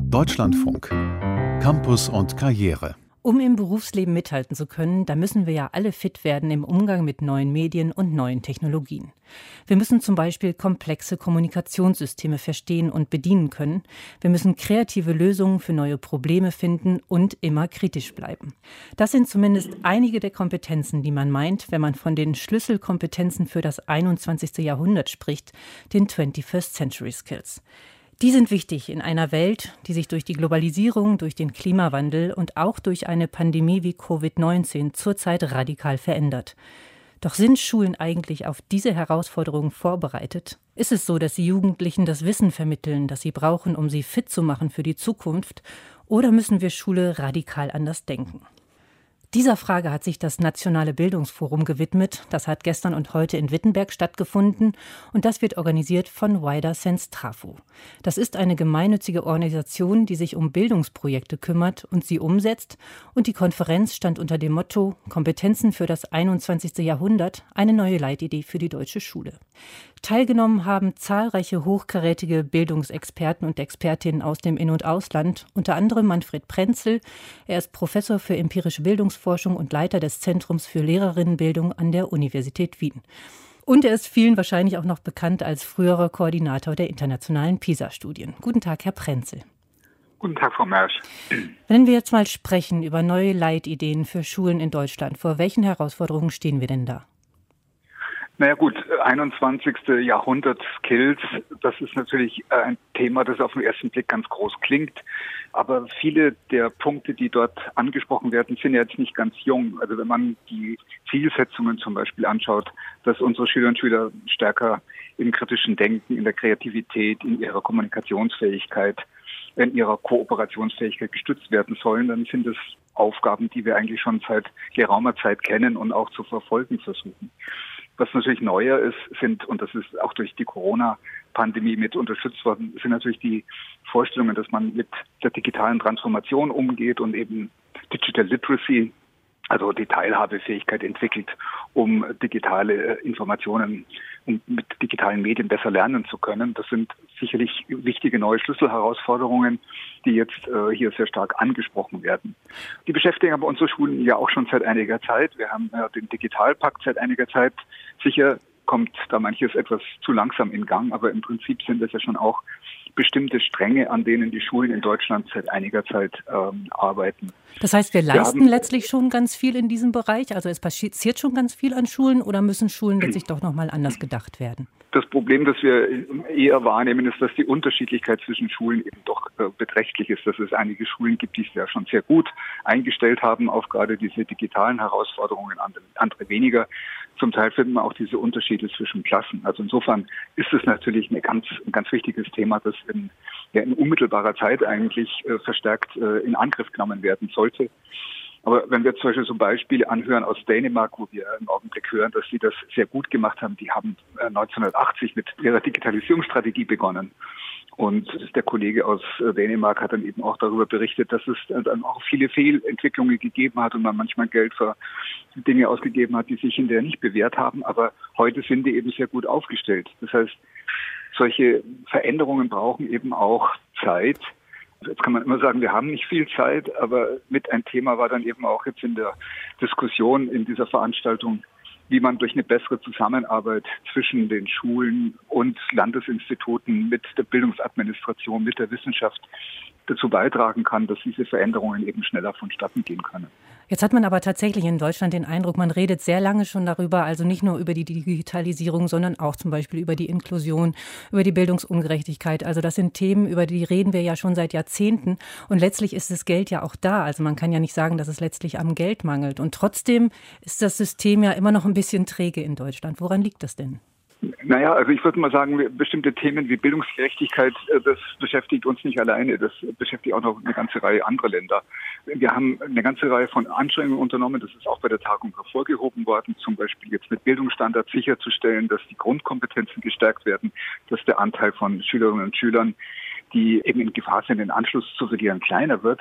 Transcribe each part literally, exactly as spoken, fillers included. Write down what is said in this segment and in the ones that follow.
Deutschlandfunk. Campus und Karriere. Um im Berufsleben mithalten zu können, da müssen wir ja alle fit werden im Umgang mit neuen Medien und neuen Technologien. Wir müssen zum Beispiel komplexe Kommunikationssysteme verstehen und bedienen können. Wir müssen kreative Lösungen für neue Probleme finden und immer kritisch bleiben. Das sind zumindest einige der Kompetenzen, die man meint, wenn man von den Schlüsselkompetenzen für das einundzwanzigste. Jahrhundert spricht, den twenty-first Century Skills. Die sind wichtig in einer Welt, die sich durch die Globalisierung, durch den Klimawandel und auch durch eine Pandemie wie Covid neunzehn zurzeit radikal verändert. Doch sind Schulen eigentlich auf diese Herausforderungen vorbereitet? Ist es so, dass die Jugendlichen das Wissen vermitteln, das sie brauchen, um sie fit zu machen für die Zukunft? Oder müssen wir Schule radikal anders denken? Dieser Frage hat sich das Nationale Bildungsforum gewidmet. Das hat gestern und heute in Wittenberg stattgefunden und das wird organisiert von Wider Sense Trafo. Das ist eine gemeinnützige Organisation, die sich um Bildungsprojekte kümmert und sie umsetzt. Und die Konferenz stand unter dem Motto Kompetenzen für das einundzwanzigste. Jahrhundert, eine neue Leitidee für die deutsche Schule. Teilgenommen haben zahlreiche hochkarätige Bildungsexperten und Expertinnen aus dem In- und Ausland, unter anderem Manfred Prenzel. Er ist Professor für empirische Bildungsforschung und Leiter des Zentrums für Lehrerinnenbildung an der Universität Wien. Und er ist vielen wahrscheinlich auch noch bekannt als früherer Koordinator der internationalen PISA-Studien. Guten Tag, Herr Prenzel. Guten Tag, Frau Mersch. Wenn wir jetzt mal sprechen über neue Leitideen für Schulen in Deutschland, vor welchen Herausforderungen stehen wir denn da? Naja gut, einundzwanzigste. Jahrhundert Skills, das ist natürlich ein Thema, das auf den ersten Blick ganz groß klingt. Aber viele der Punkte, die dort angesprochen werden, sind ja jetzt nicht ganz jung. Also wenn man die Zielsetzungen zum Beispiel anschaut, dass unsere Schülerinnen und Schüler stärker im kritischen Denken, in der Kreativität, in ihrer Kommunikationsfähigkeit, in ihrer Kooperationsfähigkeit gestützt werden sollen, dann sind es Aufgaben, die wir eigentlich schon seit geraumer Zeit kennen und auch zu verfolgen versuchen. Was natürlich neuer ist, sind, und das ist auch durch die Corona-Pandemie mit unterstützt worden, sind natürlich die Vorstellungen, dass man mit der digitalen Transformation umgeht und eben Digital Literacy, also die Teilhabefähigkeit entwickelt, um digitale Informationen und mit digitalen Medien besser lernen zu können. Das sind sicherlich wichtige neue Schlüsselherausforderungen, die jetzt äh, hier sehr stark angesprochen werden. Die beschäftigen aber unsere Schulen ja auch schon seit einiger Zeit. Wir haben ja den Digitalpakt seit einiger Zeit. Sicher kommt da manches etwas zu langsam in Gang, aber im Prinzip sind es ja schon auch bestimmte Stränge, an denen die Schulen in Deutschland seit einiger Zeit ähm, arbeiten. Das heißt, wir leisten wir haben, letztlich schon ganz viel in diesem Bereich? Also es passiert schon ganz viel an Schulen oder müssen Schulen letztlich doch nochmal anders gedacht werden? Das Problem, das wir eher wahrnehmen, ist, dass die Unterschiedlichkeit zwischen Schulen eben doch äh, beträchtlich ist. Dass es einige Schulen gibt, die es ja schon sehr gut eingestellt haben auf gerade diese digitalen Herausforderungen, andere, andere weniger. Zum Teil finden wir auch diese Unterschiede zwischen Klassen. Also insofern ist es natürlich eine ganz, ein ganz wichtiges Thema, das in, ja, in unmittelbarer Zeit eigentlich äh, verstärkt äh, in Angriff genommen werden sollte. Aber wenn wir zum Beispiel so Beispiele anhören aus Dänemark, wo wir im Augenblick hören, dass sie das sehr gut gemacht haben, die haben neunzehnhundertachtzig mit ihrer Digitalisierungsstrategie begonnen. Und der Kollege aus Dänemark hat dann eben auch darüber berichtet, dass es dann auch viele Fehlentwicklungen gegeben hat und man manchmal Geld für Dinge ausgegeben hat, die sich hinterher nicht bewährt haben. Aber heute sind die eben sehr gut aufgestellt. Das heißt, solche Veränderungen brauchen eben auch Zeit. Jetzt kann man immer sagen, wir haben nicht viel Zeit, aber mit ein Thema war dann eben auch jetzt in der Diskussion in dieser Veranstaltung, wie man durch eine bessere Zusammenarbeit zwischen den Schulen und Landesinstituten mit der Bildungsadministration, mit der Wissenschaft dazu beitragen kann, dass diese Veränderungen eben schneller vonstatten gehen können. Jetzt hat man aber tatsächlich in Deutschland den Eindruck, man redet sehr lange schon darüber, also nicht nur über die Digitalisierung, sondern auch zum Beispiel über die Inklusion, über die Bildungsungerechtigkeit. Also das sind Themen, über die reden wir ja schon seit Jahrzehnten. Und letztlich ist das Geld ja auch da. Also man kann ja nicht sagen, dass es letztlich am Geld mangelt. Und trotzdem ist das System ja immer noch ein bisschen träge in Deutschland. Woran liegt das denn? Naja, also ich würde mal sagen, bestimmte Themen wie Bildungsgerechtigkeit, das beschäftigt uns nicht alleine, das beschäftigt auch noch eine ganze Reihe anderer Länder. Wir haben eine ganze Reihe von Anstrengungen unternommen, das ist auch bei der Tagung hervorgehoben worden, zum Beispiel jetzt mit Bildungsstandards sicherzustellen, dass die Grundkompetenzen gestärkt werden, dass der Anteil von Schülerinnen und Schülern, die eben in Gefahr sind, den Anschluss zu verlieren, kleiner wird.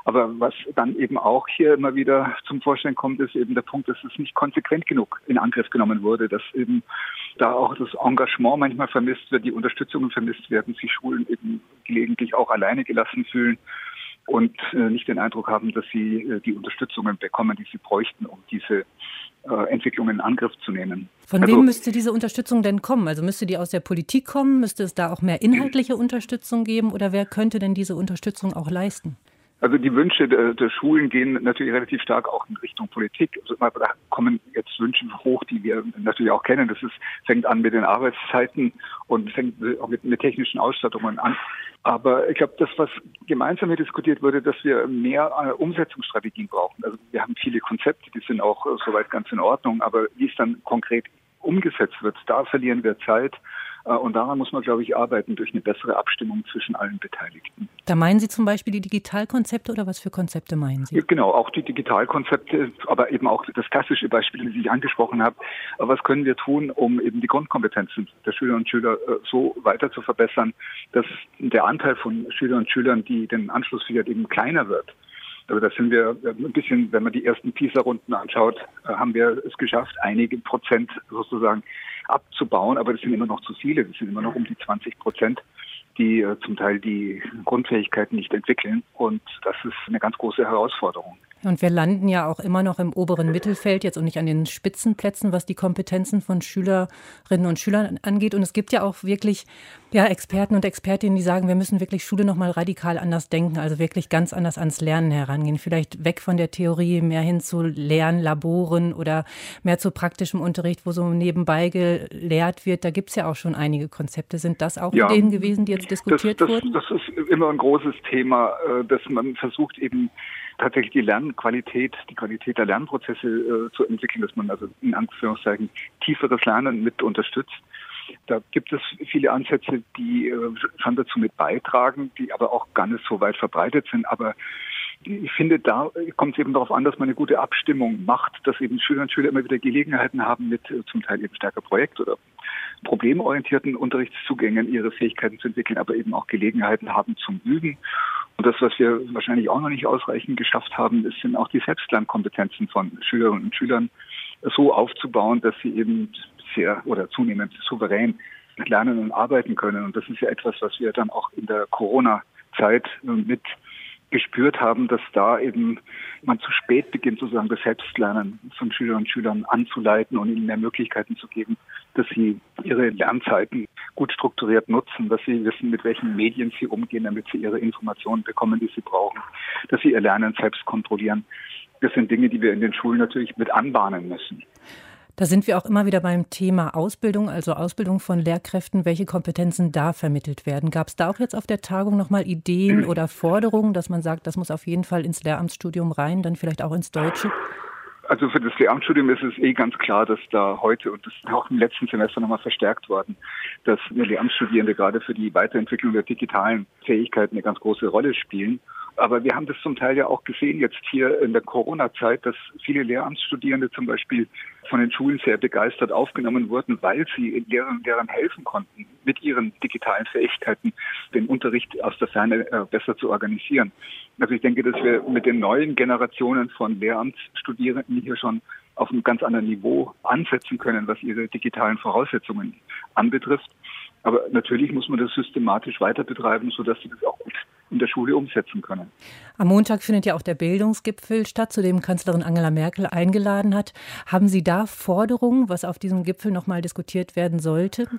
Aber was dann eben auch hier immer wieder zum Vorschein kommt, ist eben der Punkt, dass es nicht konsequent genug in Angriff genommen wurde, dass eben da auch das Engagement manchmal vermisst wird, die Unterstützungen vermisst werden, sich Schulen eben gelegentlich auch alleine gelassen fühlen und äh, nicht den Eindruck haben, dass sie äh, die Unterstützungen bekommen, die sie bräuchten, um diese äh, Entwicklungen in Angriff zu nehmen. Von also, wem müsste diese Unterstützung denn kommen? Also müsste die aus der Politik kommen? Müsste es da auch mehr inhaltliche Unterstützung geben? Oder wer könnte denn diese Unterstützung auch leisten? Also die Wünsche der, der Schulen gehen natürlich relativ stark auch in Richtung Politik. Also da kommen jetzt Wünsche hoch, die wir natürlich auch kennen. Das ist, fängt an mit den Arbeitszeiten und fängt auch mit, mit technischen Ausstattungen an. Aber ich glaube, das, was gemeinsam hier diskutiert wurde, dass wir mehr äh, Umsetzungsstrategien brauchen. Also wir haben viele Konzepte, die sind auch äh, soweit ganz in Ordnung. Aber wie es dann konkret umgesetzt wird, da verlieren wir Zeit. Und daran muss man, glaube ich, arbeiten durch eine bessere Abstimmung zwischen allen Beteiligten. Da meinen Sie zum Beispiel die Digitalkonzepte oder was für Konzepte meinen Sie? Ja, genau, auch die Digitalkonzepte, aber eben auch das klassische Beispiel, das ich angesprochen habe. Was können wir tun, um eben die Grundkompetenzen der Schülerinnen und Schüler so weiter zu verbessern, dass der Anteil von Schülerinnen und Schülern, die den Anschluss finden, eben kleiner wird? Also da sind wir ein bisschen, wenn man die ersten PISA-Runden anschaut, haben wir es geschafft, einige Prozent sozusagen abzubauen, aber das sind immer noch zu viele. Das sind immer noch um die zwanzig Prozent, die äh, zum Teil die Grundfähigkeiten nicht entwickeln. Und das ist eine ganz große Herausforderung. Und wir landen ja auch immer noch im oberen Mittelfeld jetzt und nicht an den Spitzenplätzen, was die Kompetenzen von Schülerinnen und Schülern angeht. Und es gibt ja auch wirklich ja, Experten und Expertinnen, die sagen, wir müssen wirklich Schule noch mal radikal anders denken, also wirklich ganz anders ans Lernen herangehen. Vielleicht weg von der Theorie, mehr hin zu Lernlaboren oder mehr zu praktischem Unterricht, wo so nebenbei gelehrt wird. Da gibt es ja auch schon einige Konzepte. Sind das auch ja, Ideen gewesen, die jetzt diskutiert das, das, wurden? Das ist immer ein großes Thema, dass man versucht eben tatsächlich die Lernqualität, die Qualität der Lernprozesse äh, zu entwickeln, dass man also in Anführungszeichen tieferes Lernen mit unterstützt. Da gibt es viele Ansätze, die äh, schon dazu mit beitragen, die aber auch gar nicht so weit verbreitet sind. Aber ich finde, da kommt es eben darauf an, dass man eine gute Abstimmung macht, dass eben Schülerinnen und Schüler immer wieder Gelegenheiten haben, mit äh, zum Teil eben stärker Projekt- oder problemorientierten Unterrichtszugängen ihre Fähigkeiten zu entwickeln, aber eben auch Gelegenheiten haben zum Üben. Und das, was wir wahrscheinlich auch noch nicht ausreichend geschafft haben, ist, sind auch die Selbstlernkompetenzen von Schülerinnen und Schülern so aufzubauen, dass sie eben sehr oder zunehmend souverän lernen und arbeiten können. Und das ist ja etwas, was wir dann auch in der Corona-Zeit mit gespürt haben, dass da eben man zu spät beginnt, sozusagen das Selbstlernen von Schülerinnen und Schülern anzuleiten und ihnen mehr Möglichkeiten zu geben, dass sie ihre Lernzeiten gut strukturiert nutzen, dass sie wissen, mit welchen Medien sie umgehen, damit sie ihre Informationen bekommen, die sie brauchen, dass sie ihr Lernen selbst kontrollieren. Das sind Dinge, die wir in den Schulen natürlich mit anbahnen müssen. Da sind wir auch immer wieder beim Thema Ausbildung, also Ausbildung von Lehrkräften, welche Kompetenzen da vermittelt werden. Gab es da auch jetzt auf der Tagung nochmal Ideen oder Forderungen, dass man sagt, das muss auf jeden Fall ins Lehramtsstudium rein, dann vielleicht auch ins Deutsche? Also für das Lehramtsstudium ist es eh ganz klar, dass da heute und das ist auch im letzten Semester nochmal verstärkt worden, dass Lehramtsstudierende gerade für die Weiterentwicklung der digitalen Fähigkeiten eine ganz große Rolle spielen. Aber wir haben das zum Teil ja auch gesehen jetzt hier in der Corona-Zeit, dass viele Lehramtsstudierende zum Beispiel von den Schulen sehr begeistert aufgenommen wurden, weil sie Lehrerinnen und Lehrern helfen konnten, mit ihren digitalen Fähigkeiten den Unterricht aus der Ferne äh, besser zu organisieren. Also ich denke, dass wir mit den neuen Generationen von Lehramtsstudierenden hier schon auf einem ganz anderen Niveau ansetzen können, was ihre digitalen Voraussetzungen anbetrifft. Aber natürlich muss man das systematisch weiter betreiben, sodass sie das auch gut in der Schule umsetzen können. Am Montag findet ja auch der Bildungsgipfel statt, zu dem Kanzlerin Angela Merkel eingeladen hat. Haben Sie da Forderungen, was auf diesem Gipfel noch mal diskutiert werden sollte?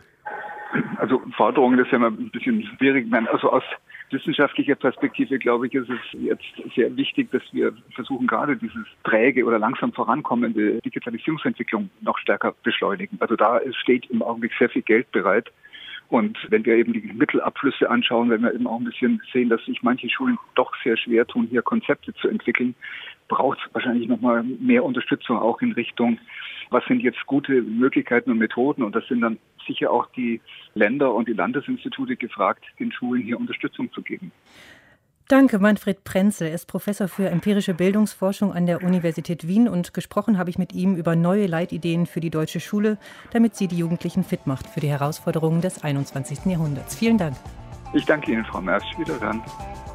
Also Forderungen, das ist ja immer ein bisschen schwierig. Also aus wissenschaftlicher Perspektive, glaube ich, ist es jetzt sehr wichtig, dass wir versuchen, gerade dieses träge oder langsam vorankommende Digitalisierungsentwicklung noch stärker beschleunigen. Also da steht im Augenblick sehr viel Geld bereit. Und wenn wir eben die Mittelabflüsse anschauen, wenn wir eben auch ein bisschen sehen, dass sich manche Schulen doch sehr schwer tun, hier Konzepte zu entwickeln, braucht es wahrscheinlich nochmal mehr Unterstützung auch in Richtung, was sind jetzt gute Möglichkeiten und Methoden. Und das sind dann sicher auch die Länder und die Landesinstitute gefragt, den Schulen hier Unterstützung zu geben. Danke, Manfred Prenzel. Er ist Professor für empirische Bildungsforschung an der Universität Wien und gesprochen habe ich mit ihm über neue Leitideen für die deutsche Schule, damit sie die Jugendlichen fit macht für die Herausforderungen des einundzwanzigsten Jahrhunderts. Vielen Dank. Ich danke Ihnen, Frau Mersch. Wiederhören.